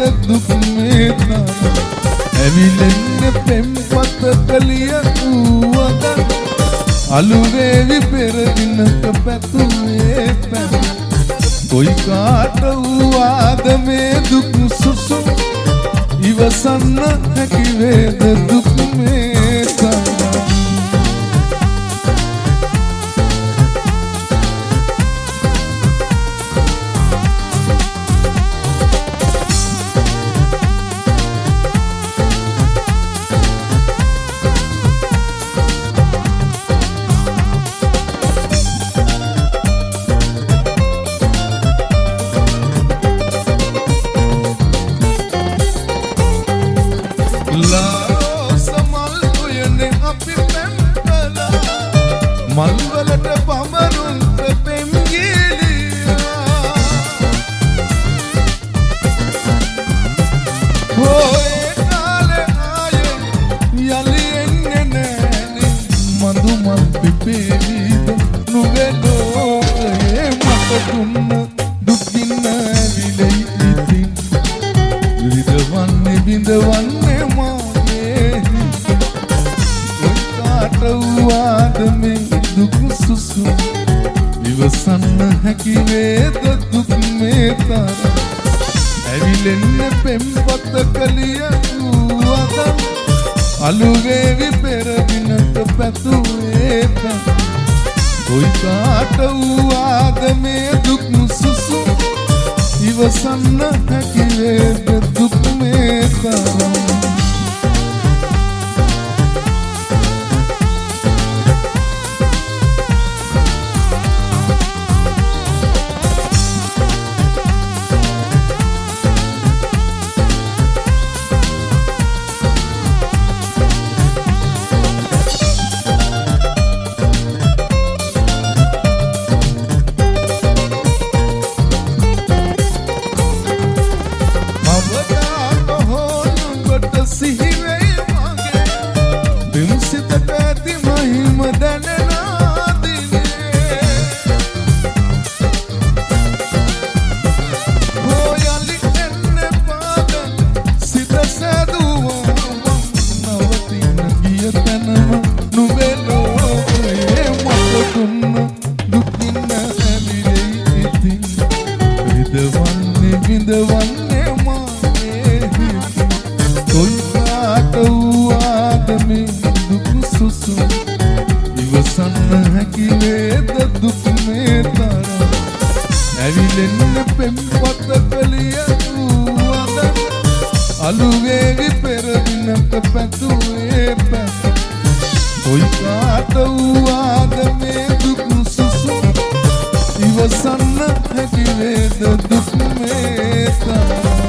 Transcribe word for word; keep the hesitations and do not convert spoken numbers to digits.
දුක් මේ තරම් ඇවිලෙන්න පෙම්පත කලිය වූවද අලු වේවි පෙර දිනක පැතුවේ පැන කොයි කාට වූවාද මේ දුක් සුසු ඉවසන්න හැකි වේද දුක් මේ තරම් මල්වලට පමරුන්ට පෙම් ගිලියා හොේ කාලේ ආයේ යලි එන්නේ නෑනේ මඳු මල් පිපේවිද නුවේ ලෝකයේ මට දුන්න දුකින් ඇවිලෙයි ඉතින් විඳවන්නේ විඳවන්නේ මාගේ කොයි කාට වුවාද මේ දුක් සුසු ඉවසන්න හැකි වේද දුක් මේ තරම් ඇවිලෙන්න පෙම්පත කලිය වූවද අලු වේවි පෙර දිනක පැතුවේ පැන කොයි කාට වූවාද මේ දුක් සුසු ඉවසන්න හැකි වේද දුක් මේ තරම් විඳවන්නේ මාගේ කොයි කාට වූවාද මේ දුක් සුසු ඉවසන්න හැකි වේද දුක් මේ තරම් ඇවිලෙන්න පෙම්පත කලිය වූවද අලු වේවි පෙර දිනක පැතුවේ පැන කොයි කාට වූවාද මේ දුක් සුසු ඉවසන්න හැකි වේද දුක් මේ තරම්